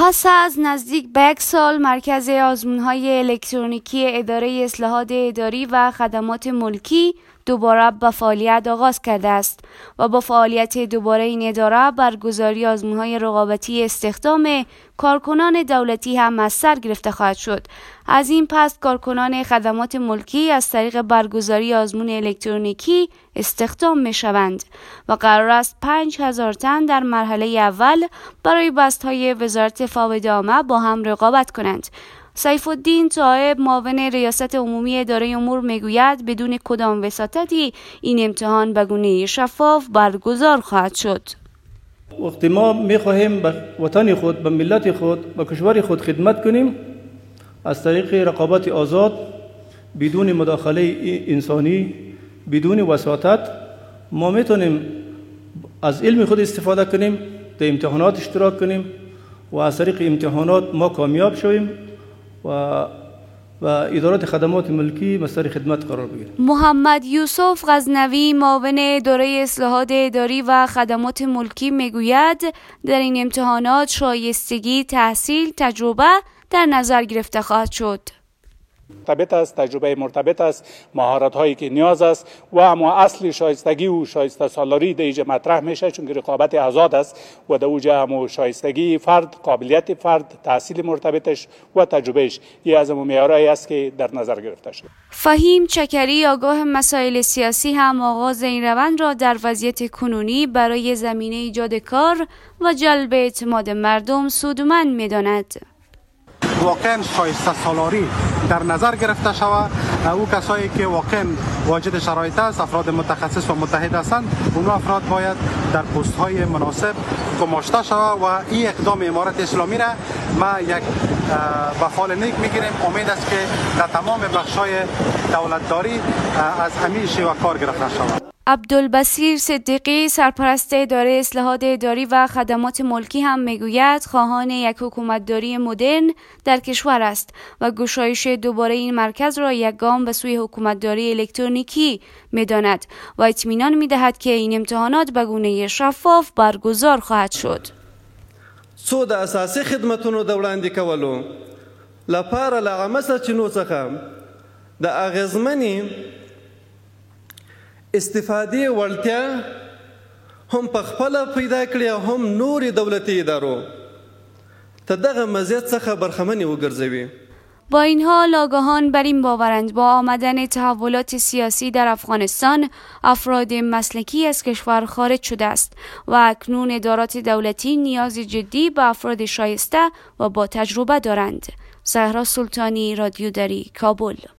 پس از نزدیک به 1 سال مرکز آزمون‌های الکترونیکی اداره اصلاحات اداری و خدمات ملکی دوباره به فعالیت آغاز کرده است و با فعالیت دوباره این اداره برگزاری آزمون‌های رقابتی استخدام کارکنان دولتی هم از سر گرفته خواهد شد. از این پس کارکنان خدمات ملکی از طریق برگزاری آزمون الکترونیکی استخدام می‌شوند و قرار است 5000 تن در مرحله اول برای بست‌های وزارت فاوض عامه با هم رقابت کنند. سیف الدین طایب معاون ریاست عمومی اداره امور میگوید بدون کدام وساطتی این امتحان به گونه شفاف برگزار خواهد شد. وقتی ما میخواهیم به وطن خود، به ملت خود، به کشور خود خدمت کنیم، از طریق رقابت آزاد بدون مداخله انسانی، بدون وساطت ما میتونیم از علم خود استفاده کنیم، در امتحانات اشتراک کنیم و از طریق امتحانات ما کامیاب شویم و اداره خدمات ملکی مستر خدمت قرار بگیریم. محمد یوسف غزنوی معاون اداره اصلاحات اداری و خدمات ملکی میگوید در این امتحانات شایستگی، تحصیل، تجربه در نظر گرفته خواهد شد. مرتبط است، تجربه مرتبط است، مهارت هایی که نیاز است و اما اصل شایستگی و شایسته سالاری در اینجا مطرح میشه، چون که رقابت آزاد است و در اوجه هم شایستگی فرد، قابلیت فرد، تحصیل مرتبطش و تجربهش این از معیارهایی است که در نظر گرفته شده. فهیم چکری آگاه مسائل سیاسی هم آغاز این روند را در وضعیت کنونی برای زمینه ایجاد کار و جلب اعتماد مردم سودمند می‌داند. واقعا شایسته سالاری در نظر گرفته شود. او کسایی که واقعا واجد شرایط است، افراد متخصص و متحد هستند، اون افراد باید در پست های مناسب گماشته شود و این اقدام امارت اسلامی را ما یک به فال نیک میگیریم. امید است که در تمام بخش های دولتداری از همین شیوه کار گرفته شود. عبدالبصیر صدیقی سرپرست اداره اصلاحات اداری و خدمات ملکی هم میگوید خواهان یک حکومتداری مدرن در کشور است و گشایش دوباره این مرکز را یک گام به سوی حکومتداری الکترونیکی میداند و اطمینان میدهد که این امتحانات به گونه شفاف برگزار خواهد شد. څو د اساسي خدمتونو د وړاندې کولو لپاره له عامه سرچینو څخه د اغیزمنې استفادې وړتیا هم په خپله پیدا کړي او هم نورې دولتي ادارو ته دغه مزیت څخه برخمنې وګرځوي. با این حال آگاهان بر این باورند با آمدن تحولات سیاسی در افغانستان افراد مسلکی از کشور خارج شده است و اکنون ادارات دولتی نیاز جدی به افراد شایسته و با تجربه دارند. زهرا سلطانی، رادیو دری، کابل.